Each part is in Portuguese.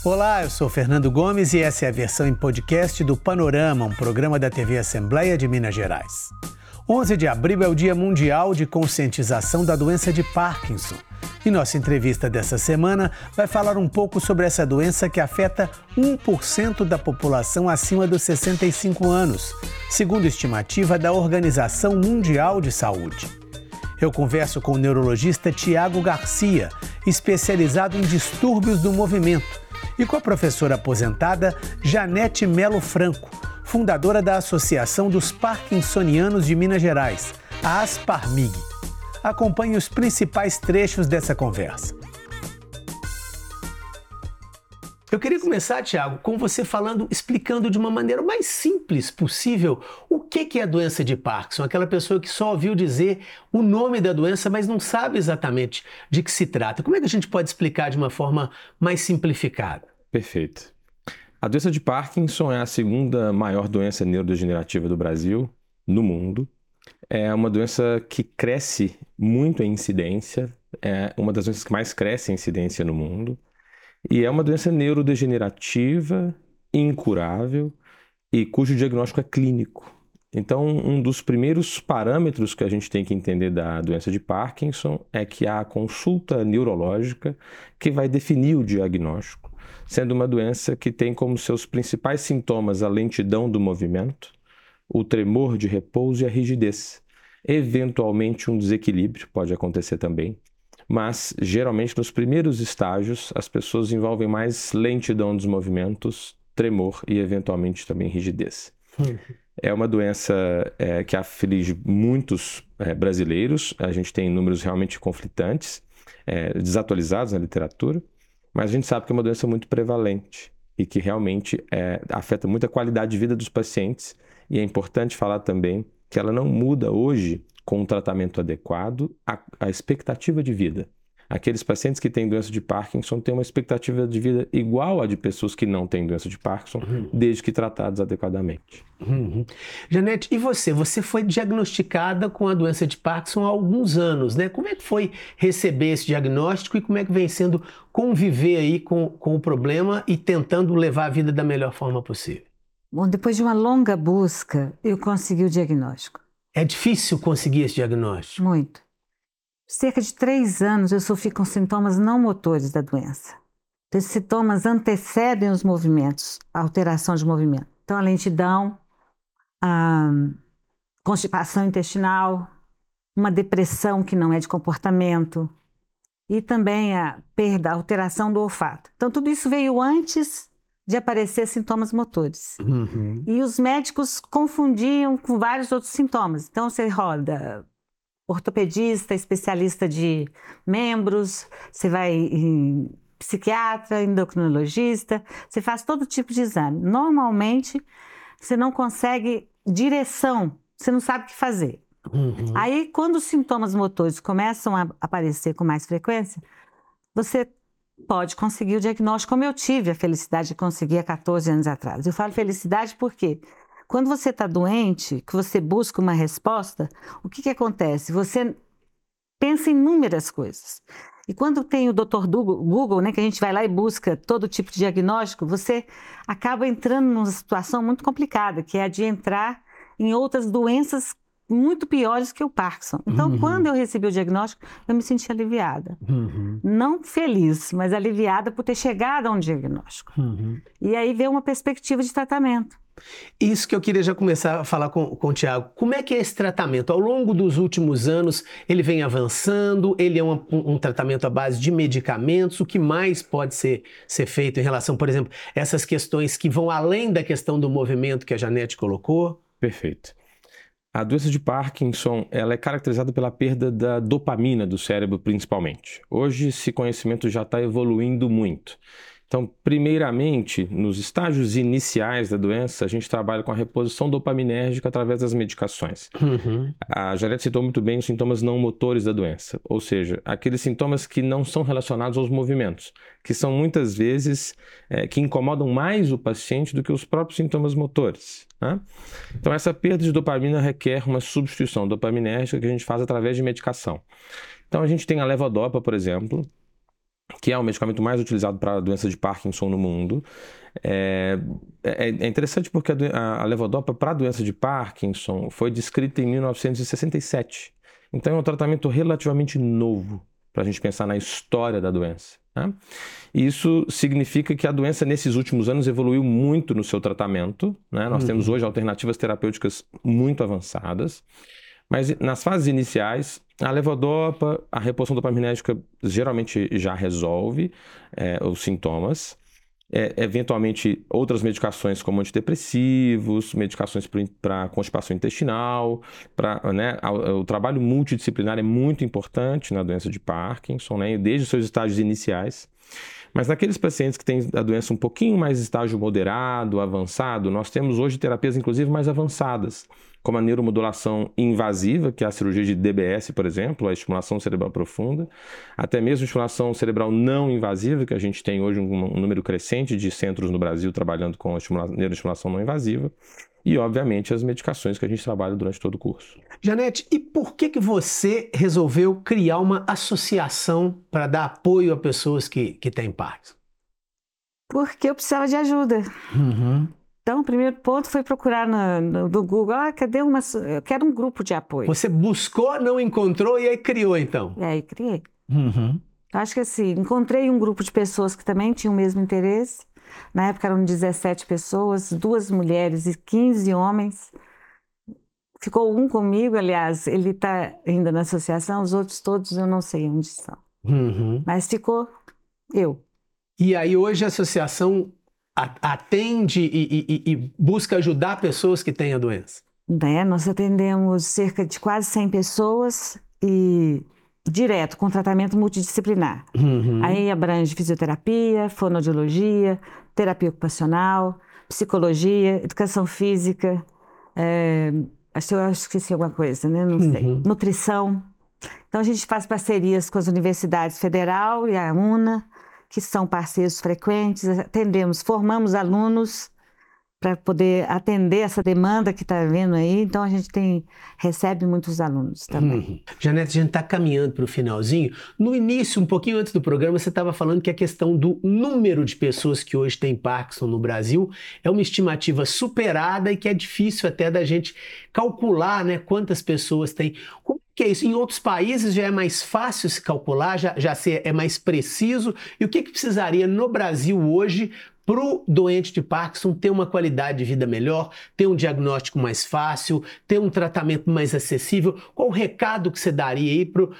Olá, eu sou Fernando Gomes e essa é a versão em podcast do Panorama, um programa da TV Assembleia de Minas Gerais. 11 de abril é o Dia Mundial de Conscientização da Doença de Parkinson. E nossa entrevista dessa semana vai falar um pouco sobre essa doença que afeta 1% da população acima dos 65 anos, segundo estimativa da Organização Mundial de Saúde. Eu converso com o neurologista Tiago Garcia, especializado em distúrbios do movimento, e com a professora aposentada Janete Melo Franco, fundadora da Associação dos Parkinsonianos de Minas Gerais, a ASPARMIG. Acompanhe os principais trechos dessa conversa. Eu queria começar, Tiago, com você explicando de uma maneira mais simples possível o que é a doença de Parkinson. Aquela pessoa que só ouviu dizer o nome da doença, mas não sabe exatamente de que se trata. Como é que a gente pode explicar de uma forma mais simplificada? Perfeito. A doença de Parkinson é a segunda maior doença neurodegenerativa do Brasil, no mundo. É uma doença que cresce muito em incidência, é uma das doenças que mais cresce em incidência no mundo. E é uma doença neurodegenerativa, incurável e cujo diagnóstico é clínico. Então, um dos primeiros parâmetros que a gente tem que entender da doença de Parkinson é que há a consulta neurológica que vai definir o diagnóstico, sendo uma doença que tem como seus principais sintomas a lentidão do movimento, o tremor de repouso e a rigidez. Eventualmente, um desequilíbrio pode acontecer também. Mas, geralmente, nos primeiros estágios, as pessoas envolvem mais lentidão dos movimentos, tremor e, eventualmente, também rigidez. É uma doença que aflige muitos brasileiros. A gente tem números realmente conflitantes, desatualizados na literatura, mas a gente sabe que é uma doença muito prevalente e que realmente afeta muito a qualidade de vida dos pacientes. E é importante falar também que ela não muda hoje com um tratamento adequado, a expectativa de vida. Aqueles pacientes que têm doença de Parkinson têm uma expectativa de vida igual à de pessoas que não têm doença de Parkinson, desde que tratados adequadamente. Janete, e você? Você foi diagnosticada com a doença de Parkinson há alguns anos, né? Como é que foi receber esse diagnóstico e como é que vem sendo conviver aí com o problema e tentando levar a vida da melhor forma possível? Bom, depois de uma longa busca, eu consegui o diagnóstico. É difícil conseguir esse diagnóstico? Muito. Cerca de 3 anos eu sofri com sintomas não motores da doença. Esses sintomas antecedem os movimentos, a alteração de movimento. Então, a lentidão, a constipação intestinal, uma depressão que não é de comportamento e também a perda, a alteração do olfato. Então, tudo isso veio antes de aparecer sintomas motores. E os médicos confundiam com vários outros sintomas. Então, você roda ortopedista, especialista de membros, você vai em psiquiatra, endocrinologista, você faz todo tipo de exame. Normalmente, você não consegue direção, você não sabe o que fazer. Aí, quando os sintomas motores começam a aparecer com mais frequência, você pode conseguir o diagnóstico, como eu tive a felicidade de conseguir há 14 anos atrás. Eu falo felicidade porque quando você está doente, que você busca uma resposta, o que acontece? Você pensa em inúmeras coisas. E quando tem o Dr. Google, né, que a gente vai lá e busca todo tipo de diagnóstico, você acaba entrando numa situação muito complicada, que é a de entrar em outras doenças muito piores que o Parkinson. Então, quando eu recebi o diagnóstico, eu me senti aliviada. Não feliz, mas aliviada por ter chegado a um diagnóstico. E aí veio uma perspectiva de tratamento. Isso que eu queria já começar a falar com o Tiago. Como é que é esse tratamento? Ao longo dos últimos anos, ele vem avançando? Ele é um tratamento à base de medicamentos? O que mais pode ser feito em relação, por exemplo, a essas questões que vão além da questão do movimento que a Janete colocou? Perfeito. A doença de Parkinson ela é caracterizada pela perda da dopamina do cérebro, principalmente. Hoje, esse conhecimento já está evoluindo muito. Então, primeiramente, nos estágios iniciais da doença, a gente trabalha com a reposição dopaminérgica através das medicações. A Janete citou muito bem os sintomas não motores da doença, ou seja, aqueles sintomas que não são relacionados aos movimentos, que são muitas vezes que incomodam mais o paciente do que os próprios sintomas motores, né? Então, essa perda de dopamina requer uma substituição dopaminérgica que a gente faz através de medicação. Então, a gente tem a levodopa, por exemplo, que é o medicamento mais utilizado para a doença de Parkinson no mundo. É interessante porque a levodopa para a doença de Parkinson foi descrita em 1967. Então é um tratamento relativamente novo para a gente pensar na história da doença, né? E isso significa que a doença nesses últimos anos evoluiu muito no seu tratamento, né? Nós temos hoje alternativas terapêuticas muito avançadas, mas nas fases iniciais a levodopa, a reposição dopaminética geralmente já resolve os sintomas. Eventualmente outras medicações como antidepressivos, medicações para constipação intestinal, né, o trabalho multidisciplinar é muito importante na doença de Parkinson, né, desde os seus estágios iniciais. Mas naqueles pacientes que têm a doença um pouquinho mais estágio moderado, avançado, nós temos hoje terapias inclusive mais avançadas, como a neuromodulação invasiva, que é a cirurgia de DBS, por exemplo, a estimulação cerebral profunda, até mesmo a estimulação cerebral não invasiva, que a gente tem hoje um número crescente de centros no Brasil trabalhando com a neuroestimulação não invasiva, e, obviamente, as medicações que a gente trabalha durante todo o curso. Janete, e por que você resolveu criar uma associação para dar apoio a pessoas que têm Parkinson? Porque eu precisava de ajuda. Então, o primeiro ponto foi procurar no Google, eu quero um grupo de apoio. Você buscou, não encontrou e aí criou, então? E aí criei. Acho que assim, encontrei um grupo de pessoas que também tinham o mesmo interesse. Na época eram 17 pessoas, 2 mulheres e 15 homens. Ficou um comigo, aliás, ele está ainda na associação, os outros todos eu não sei onde são. Mas ficou eu. E aí hoje a associação atende e busca ajudar pessoas que têm a doença? Nós atendemos cerca de quase 100 pessoas e direto, com tratamento multidisciplinar. Aí abrange fisioterapia, fonoaudiologia, terapia ocupacional, psicologia, educação física, acho que eu esqueci alguma coisa, né? Não sei. Nutrição. Então a gente faz parcerias com as universidades federal e a UNA, que são parceiros frequentes, formamos alunos para poder atender essa demanda que está havendo aí, então a gente recebe muitos alunos também. Janete, a gente está caminhando para o finalzinho. No início, um pouquinho antes do programa, você estava falando que a questão do número de pessoas que hoje têm Parkinson no Brasil é uma estimativa superada e que é difícil até da gente calcular, né, quantas pessoas tem. Como que é isso? Em outros países já é mais fácil se calcular, já é mais preciso. E o que precisaria no Brasil hoje para o doente de Parkinson ter uma qualidade de vida melhor, ter um diagnóstico mais fácil, ter um tratamento mais acessível? Qual o recado que você daria aí para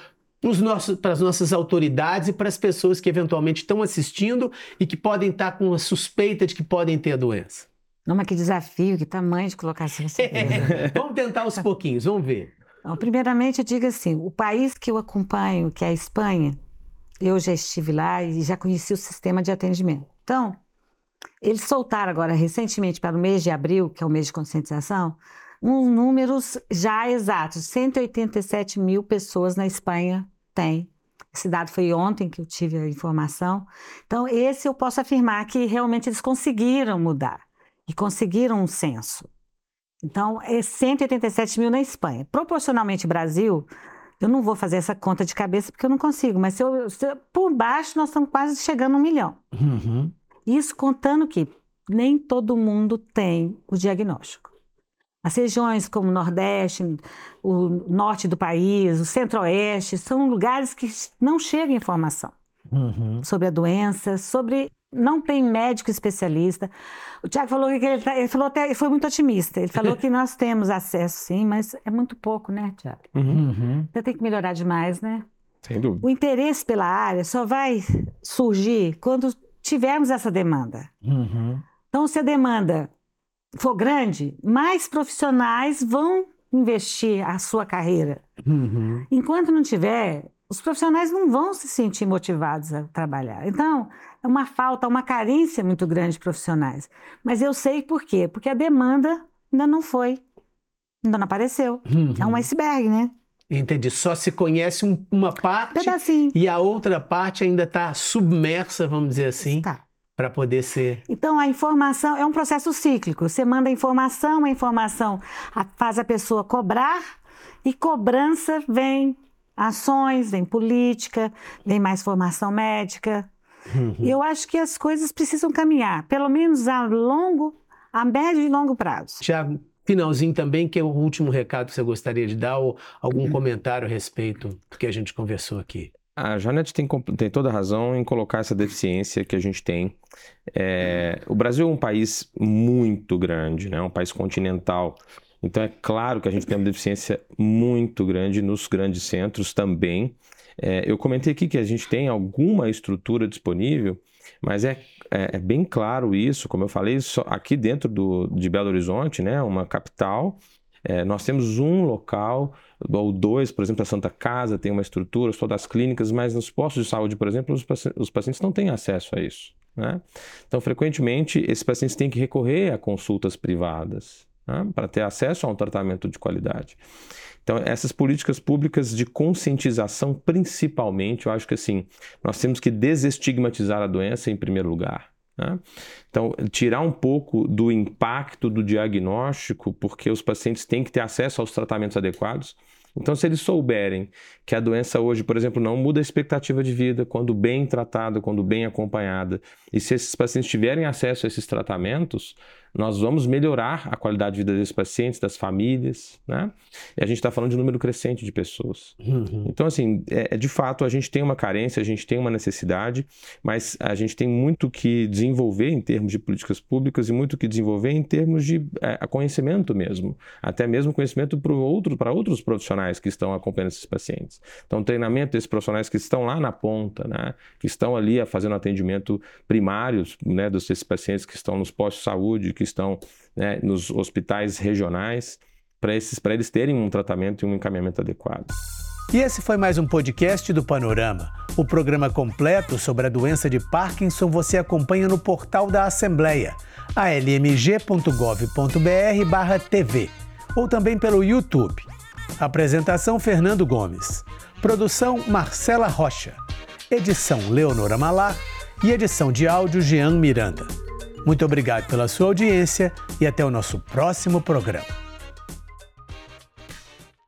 as nossas autoridades e para as pessoas que eventualmente estão assistindo e que podem estar com a suspeita de que podem ter a doença? Não, mas que desafio, que tamanho de colocar essa Vamos tentar aos pouquinhos, vamos ver. Então, primeiramente, eu digo assim, o país que eu acompanho, que é a Espanha, eu já estive lá e já conheci o sistema de atendimento. Então, eles soltaram agora recentemente para o mês de abril, que é o mês de conscientização, uns números já exatos. 187 mil pessoas na Espanha têm. Esse dado foi ontem que eu tive a informação. Então, esse eu posso afirmar que realmente eles conseguiram mudar e conseguiram um censo. Então, é 187 mil na Espanha. Proporcionalmente, Brasil, eu não vou fazer essa conta de cabeça porque eu não consigo, mas por baixo nós estamos quase chegando a 1 milhão. Isso contando que nem todo mundo tem o diagnóstico. As regiões como o Nordeste, o Norte do país, o Centro-Oeste, são lugares que não chega informação sobre a doença, não tem médico especialista. O Tiago falou que ele foi muito otimista. Ele falou que nós temos acesso, sim, mas é muito pouco, né, Tiago? Então tem que melhorar demais, né? Sem dúvida. O interesse pela área só vai surgir quando tivermos essa demanda. Então, se a demanda for grande, mais profissionais vão investir a sua carreira. Enquanto não tiver, os profissionais não vão se sentir motivados a trabalhar. Então, é uma falta, uma carência muito grande de profissionais. Mas eu sei por quê? Porque a demanda ainda não apareceu. É um iceberg, né? Entendi. Só se conhece uma parte pedacinho. E a outra parte ainda está submersa, vamos dizer assim, para poder ser... Então, a informação é um processo cíclico. Você manda a informação faz a pessoa cobrar e cobrança vem ações, vem política, vem mais formação médica. E eu acho que as coisas precisam caminhar, pelo menos a médio e longo prazo. Já finalzinho também, que é o último recado que você gostaria de dar, ou algum comentário a respeito do que a gente conversou aqui? A Janete tem toda a razão em colocar essa deficiência que a gente tem. O Brasil é um país muito grande, né? Um país continental. Então é claro que a gente tem uma deficiência muito grande nos grandes centros também. Eu comentei aqui que a gente tem alguma estrutura disponível, mas é bem claro isso, como eu falei, só aqui dentro de Belo Horizonte, né? Uma capital, nós temos um local, ou dois, por exemplo, a Santa Casa tem uma estrutura, todas as clínicas, mas nos postos de saúde, por exemplo, os pacientes não têm acesso a isso, né? Então, frequentemente, esses pacientes têm que recorrer a consultas privadas, né, para ter acesso a um tratamento de qualidade. Então, essas políticas públicas de conscientização, principalmente, eu acho que assim, nós temos que desestigmatizar a doença em primeiro lugar, né? Então, tirar um pouco do impacto do diagnóstico, porque os pacientes têm que ter acesso aos tratamentos adequados. Então, se eles souberem que a doença hoje, por exemplo, não muda a expectativa de vida quando bem tratada, quando bem acompanhada, e se esses pacientes tiverem acesso a esses tratamentos, nós vamos melhorar a qualidade de vida desses pacientes, das famílias, né? E a gente está falando de um número crescente de pessoas. Então, assim, de fato, a gente tem uma carência, a gente tem uma necessidade, mas a gente tem muito que desenvolver em termos de políticas públicas e muito que desenvolver em termos de conhecimento mesmo, até mesmo conhecimento para outros profissionais que estão acompanhando esses pacientes. Então, treinamento desses profissionais que estão lá na ponta, né? Que estão ali fazendo atendimento primário, né, desses pacientes que estão nos postos de saúde, que estão, né, nos hospitais regionais, para eles terem um tratamento e um encaminhamento adequado. E esse foi mais um podcast do Panorama. O programa completo sobre a doença de Parkinson você acompanha no portal da Assembleia, almg.gov.br/tv, ou também pelo YouTube. Apresentação Fernando Gomes. Produção Marcela Rocha. Edição Leonora Malar e edição de áudio Jean Miranda. Muito obrigado pela sua audiência e até o nosso próximo programa.